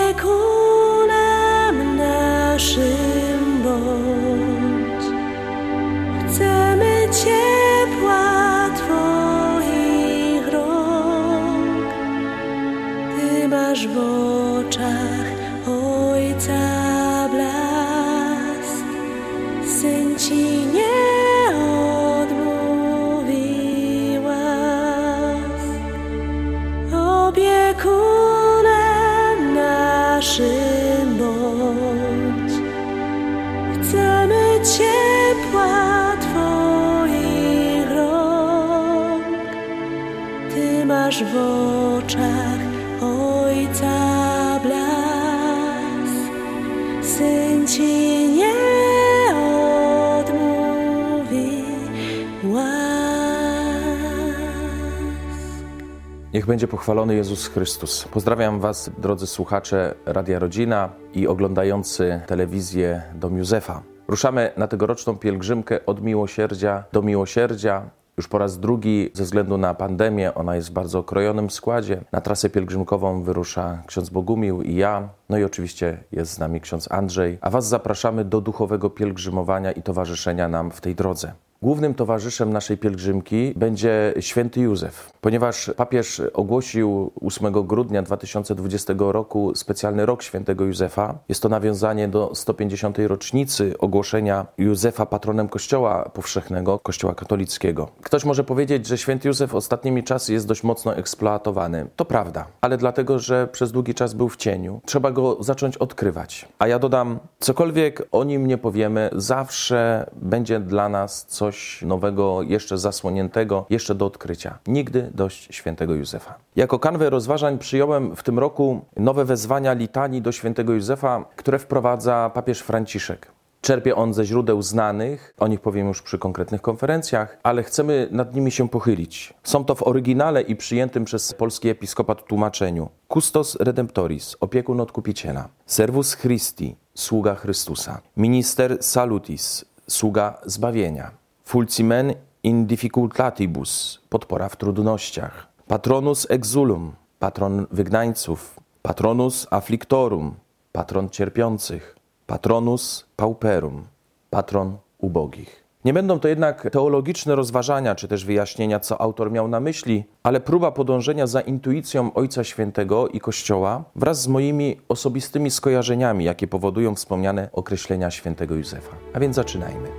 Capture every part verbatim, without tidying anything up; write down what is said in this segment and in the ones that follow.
Opiekunem naszym bądź. Chcemy ciepła Twoich rąk. Ty masz w oczach Ojca blask. Syn Ci nie odmówi łask. Opiekunem naszym bądź. Chcemy ciepła Twoich rąk. Ty masz w oczach Ojca blask. Syn Ci nie odmówi łask. Niech będzie pochwalony Jezus Chrystus. Pozdrawiam Was, drodzy słuchacze Radia Rodzina i oglądający telewizję Dom Józefa. Ruszamy na tegoroczną pielgrzymkę od miłosierdzia do miłosierdzia. Już po raz drugi ze względu na pandemię, ona jest w bardzo okrojonym składzie. Na trasę pielgrzymkową wyrusza ksiądz Bogumił i ja, no i oczywiście jest z nami ksiądz Andrzej, a Was zapraszamy do duchowego pielgrzymowania i towarzyszenia nam w tej drodze. Głównym towarzyszem naszej pielgrzymki będzie święty Józef, ponieważ papież ogłosił ósmego grudnia dwa tysiące dwudziestego roku specjalny rok świętego Józefa. Jest to nawiązanie do sto pięćdziesiątej rocznicy ogłoszenia Józefa patronem Kościoła powszechnego, Kościoła katolickiego. Ktoś może powiedzieć, że święty Józef ostatnimi czasy jest dość mocno eksploatowany. To prawda, ale dlatego, że przez długi czas był w cieniu. Trzeba go zacząć odkrywać. A ja dodam, cokolwiek o nim nie powiemy, zawsze będzie dla nas coś Coś nowego, jeszcze zasłoniętego, jeszcze do odkrycia. Nigdy dość świętego Józefa. Jako kanwę rozważań przyjąłem w tym roku nowe wezwania litanii do świętego Józefa, które wprowadza papież Franciszek. Czerpie on ze źródeł znanych, o nich powiem już przy konkretnych konferencjach, ale chcemy nad nimi się pochylić. Są to w oryginale i przyjętym przez polski episkopat tłumaczeniu. Custos Redemptoris, opiekun Odkupiciela. Servus Christi, sługa Chrystusa. Minister Salutis, sługa zbawienia. Fulcimen in difficultatibus, podpora w trudnościach. Patronus exulum, patron wygnańców. Patronus afflictorum, patron cierpiących. Patronus pauperum, patron ubogich. Nie będą to jednak teologiczne rozważania, czy też wyjaśnienia, co autor miał na myśli, ale próba podążenia za intuicją Ojca Świętego i Kościoła wraz z moimi osobistymi skojarzeniami, jakie powodują wspomniane określenia świętego Józefa. A więc zaczynajmy.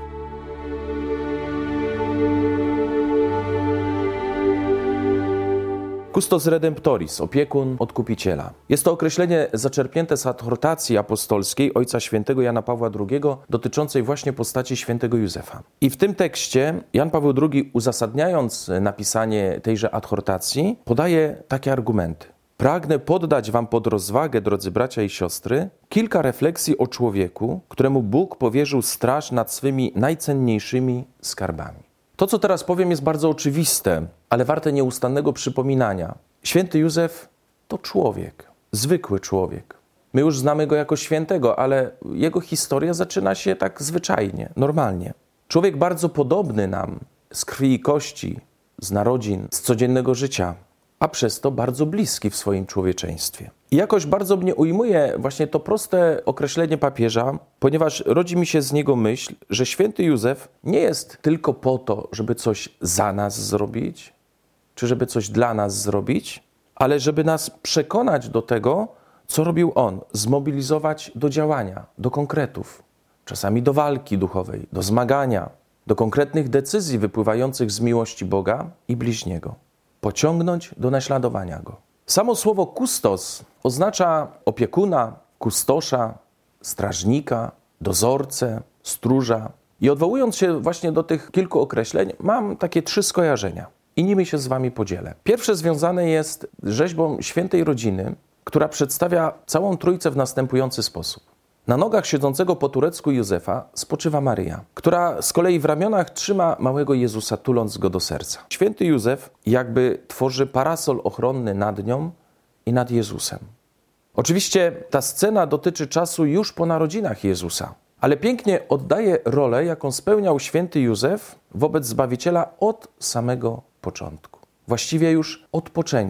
Custos Redemptoris, opiekun Odkupiciela. Jest to określenie zaczerpnięte z adhortacji apostolskiej Ojca Świętego Jana Pawła drugiego dotyczącej właśnie postaci świętego Józefa. I w tym tekście Jan Paweł drugi, uzasadniając napisanie tejże adhortacji, podaje takie argumenty. Pragnę poddać Wam pod rozwagę, drodzy bracia i siostry, kilka refleksji o człowieku, któremu Bóg powierzył straż nad swymi najcenniejszymi skarbami. To, co teraz powiem, jest bardzo oczywiste, ale warte nieustannego przypominania. Święty Józef to człowiek, zwykły człowiek. My już znamy go jako świętego, ale jego historia zaczyna się tak zwyczajnie, normalnie. Człowiek bardzo podobny nam z krwi i kości, z narodzin, z codziennego życia, a przez to bardzo bliski w swoim człowieczeństwie. I jakoś bardzo mnie ujmuje właśnie to proste określenie papieża, ponieważ rodzi mi się z niego myśl, że święty Józef nie jest tylko po to, żeby coś za nas zrobić, czy żeby coś dla nas zrobić, ale żeby nas przekonać do tego, co robił on, zmobilizować do działania, do konkretów, czasami do walki duchowej, do zmagania, do konkretnych decyzji wypływających z miłości Boga i bliźniego. Pociągnąć do naśladowania Go. Samo słowo kustos oznacza opiekuna, kustosza, strażnika, dozorcę, stróża. I odwołując się właśnie do tych kilku określeń, mam takie trzy skojarzenia i nimi się z Wami podzielę. Pierwsze związane jest z rzeźbą świętej rodziny, która przedstawia całą Trójcę w następujący sposób. Na nogach siedzącego po turecku Józefa spoczywa Maryja, która z kolei w ramionach trzyma małego Jezusa, tuląc go do serca. Święty Józef jakby tworzy parasol ochronny nad nią i nad Jezusem. Oczywiście ta scena dotyczy czasu już po narodzinach Jezusa, ale pięknie oddaje rolę, jaką spełniał święty Józef wobec Zbawiciela od samego początku. Właściwie już od poczęcia.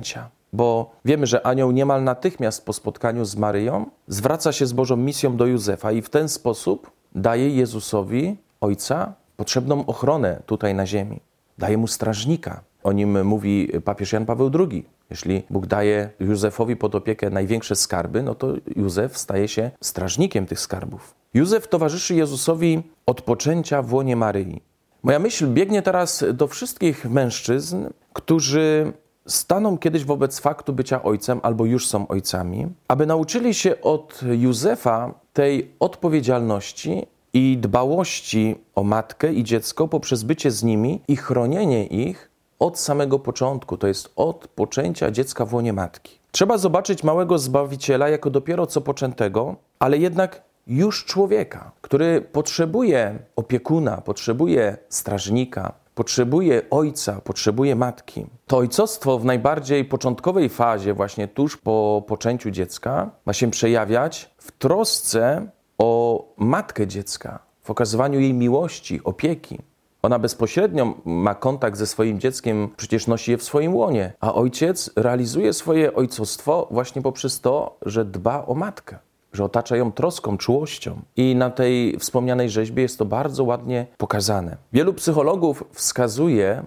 bo wiemy, że anioł niemal natychmiast po spotkaniu z Maryją zwraca się z Bożą misją do Józefa i w ten sposób daje Jezusowi, Ojca, potrzebną ochronę tutaj na ziemi. Daje mu strażnika. O nim mówi papież Jan Paweł drugi. Jeśli Bóg daje Józefowi pod opiekę największe skarby, no to Józef staje się strażnikiem tych skarbów. Józef towarzyszy Jezusowi od poczęcia w łonie Maryi. Moja myśl biegnie teraz do wszystkich mężczyzn, którzy staną kiedyś wobec faktu bycia ojcem albo już są ojcami, aby nauczyli się od Józefa tej odpowiedzialności i dbałości o matkę i dziecko poprzez bycie z nimi i chronienie ich od samego początku, to jest od poczęcia dziecka w łonie matki. Trzeba zobaczyć małego Zbawiciela jako dopiero co poczętego, ale jednak już człowieka, który potrzebuje opiekuna, potrzebuje strażnika, potrzebuje ojca, potrzebuje matki. To ojcostwo w najbardziej początkowej fazie, właśnie tuż po poczęciu dziecka, ma się przejawiać w trosce o matkę dziecka, w okazywaniu jej miłości, opieki. Ona bezpośrednio ma kontakt ze swoim dzieckiem, przecież nosi je w swoim łonie, a ojciec realizuje swoje ojcostwo właśnie poprzez to, że dba o matkę, że otacza ją troską, czułością. I na tej wspomnianej rzeźbie jest to bardzo ładnie pokazane. Wielu psychologów wskazuje,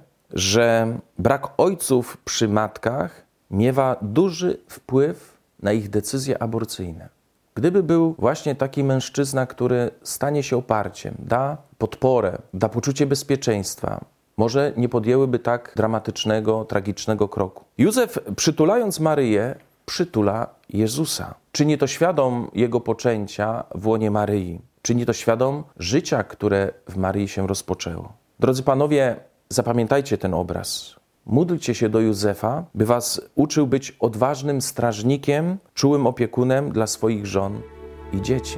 że brak ojców przy matkach miewa duży wpływ na ich decyzje aborcyjne. Gdyby był właśnie taki mężczyzna, który stanie się oparciem, da podporę, da poczucie bezpieczeństwa, może nie podjęłyby tak dramatycznego, tragicznego kroku. Józef, przytulając Maryję, przytula Jezusa. Czyni to świadom Jego poczęcia w łonie Maryi. Czyni to świadom życia, które w Maryi się rozpoczęło. Drodzy panowie, zapamiętajcie ten obraz. Módlcie się do Józefa, by was uczył być odważnym strażnikiem, czułym opiekunem dla swoich żon i dzieci.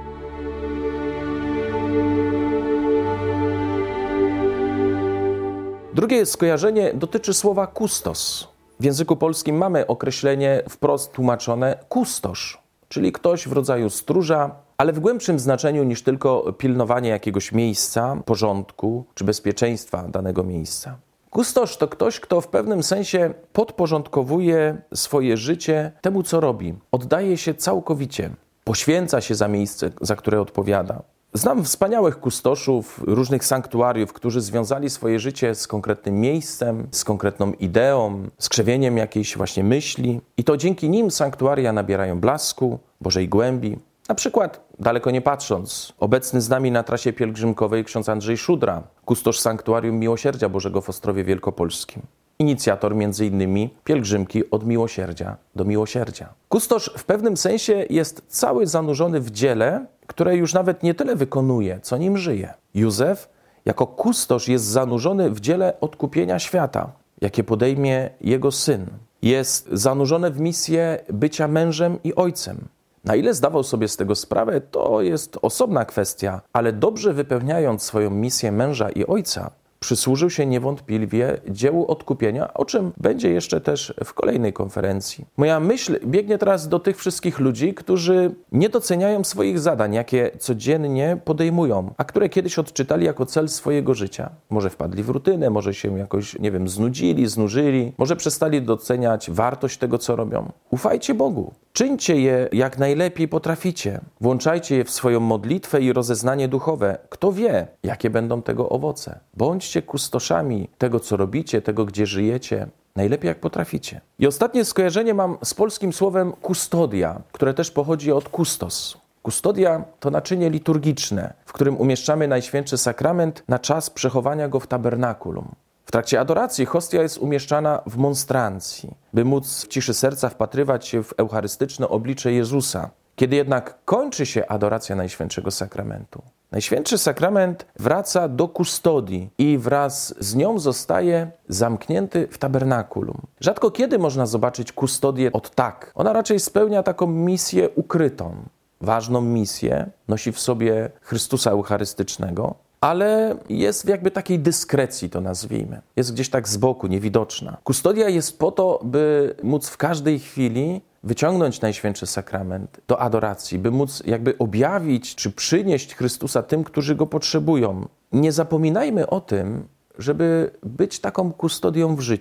Drugie skojarzenie dotyczy słowa kustos. W języku polskim mamy określenie wprost tłumaczone kustosz, czyli ktoś w rodzaju stróża, ale w głębszym znaczeniu niż tylko pilnowanie jakiegoś miejsca, porządku czy bezpieczeństwa danego miejsca. Kustosz to ktoś, kto w pewnym sensie podporządkowuje swoje życie temu, co robi. Oddaje się całkowicie, poświęca się za miejsce, za które odpowiada. Znam wspaniałych kustoszów różnych sanktuariów, którzy związali swoje życie z konkretnym miejscem, z konkretną ideą, z krzewieniem jakiejś właśnie myśli. I to dzięki nim sanktuaria nabierają blasku, Bożej głębi. Na przykład, daleko nie patrząc, obecny z nami na trasie pielgrzymkowej ksiądz Andrzej Szudra, kustosz Sanktuarium Miłosierdzia Bożego w Ostrowie Wielkopolskim. Inicjator między innymi pielgrzymki od miłosierdzia do miłosierdzia. Kustosz w pewnym sensie jest cały zanurzony w dziele, które już nawet nie tyle wykonuje, co nim żyje. Józef jako kustosz jest zanurzony w dziele odkupienia świata, jakie podejmie jego syn. Jest zanurzony w misję bycia mężem i ojcem. Na ile zdawał sobie z tego sprawę, to jest osobna kwestia, ale dobrze wypełniając swoją misję męża i ojca, przysłużył się niewątpliwie dziełu odkupienia, o czym będzie jeszcze też w kolejnej konferencji. Moja myśl biegnie teraz do tych wszystkich ludzi, którzy nie doceniają swoich zadań, jakie codziennie podejmują, a które kiedyś odczytali jako cel swojego życia. Może wpadli w rutynę, może się jakoś, nie wiem, znudzili, znużyli, może przestali doceniać wartość tego, co robią. Ufajcie Bogu. Czyńcie je jak najlepiej potraficie. Włączajcie je w swoją modlitwę i rozeznanie duchowe. Kto wie, jakie będą tego owoce. Bądźcie kustoszami tego, co robicie, tego, gdzie żyjecie, najlepiej jak potraficie. I ostatnie skojarzenie mam z polskim słowem kustodia, które też pochodzi od kustos. Kustodia to naczynie liturgiczne, w którym umieszczamy Najświętszy Sakrament na czas przechowania go w tabernakulum. W trakcie adoracji hostia jest umieszczana w monstrancji, by móc w ciszy serca wpatrywać się w eucharystyczne oblicze Jezusa. Kiedy jednak kończy się adoracja Najświętszego Sakramentu, Najświętszy Sakrament wraca do kustodii i wraz z nią zostaje zamknięty w tabernakulum. Rzadko kiedy można zobaczyć kustodię od tak. Ona raczej spełnia taką misję ukrytą. Ważną misję nosi w sobie Chrystusa Eucharystycznego, ale jest w jakby takiej dyskrecji, to nazwijmy. Jest gdzieś tak z boku, niewidoczna. Kustodia jest po to, by móc w każdej chwili wyciągnąć Najświętszy Sakrament do adoracji, by móc jakby objawić czy przynieść Chrystusa tym, którzy Go potrzebują. Nie zapominajmy o tym, żeby być taką kustodią w życiu.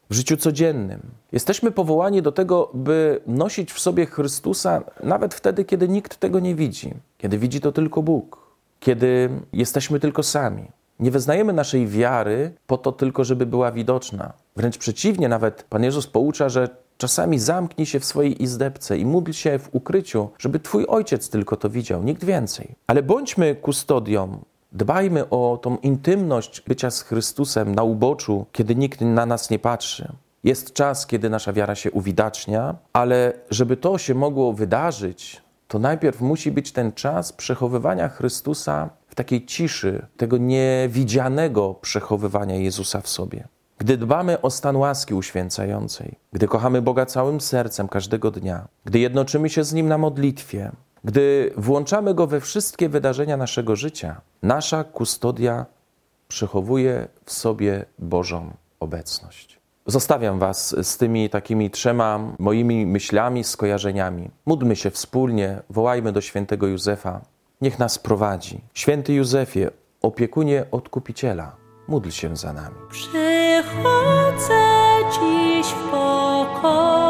w życiu codziennym. Jesteśmy powołani do tego, by nosić w sobie Chrystusa nawet wtedy, kiedy nikt tego nie widzi, kiedy widzi to tylko Bóg, kiedy jesteśmy tylko sami. Nie wyznajemy naszej wiary po to tylko, żeby była widoczna. Wręcz przeciwnie, nawet Pan Jezus poucza, że czasami zamknij się w swojej izdebce i módl się w ukryciu, żeby Twój Ojciec tylko to widział, nikt więcej. Ale bądźmy kustodią, dbajmy o tą intymność bycia z Chrystusem na uboczu, kiedy nikt na nas nie patrzy. Jest czas, kiedy nasza wiara się uwidacznia, ale żeby to się mogło wydarzyć, to najpierw musi być ten czas przechowywania Chrystusa w takiej ciszy, tego niewidzianego przechowywania Jezusa w sobie. Gdy dbamy o stan łaski uświęcającej, gdy kochamy Boga całym sercem każdego dnia, gdy jednoczymy się z Nim na modlitwie, gdy włączamy Go we wszystkie wydarzenia naszego życia, nasza kustodia przechowuje w sobie Bożą obecność. Zostawiam Was z tymi takimi trzema moimi myślami, skojarzeniami. Módlmy się wspólnie, wołajmy do świętego Józefa. Niech nas prowadzi. Święty Józefie, opiekunie Odkupiciela, módl się za nami. Przychodzę dziś w pokoju.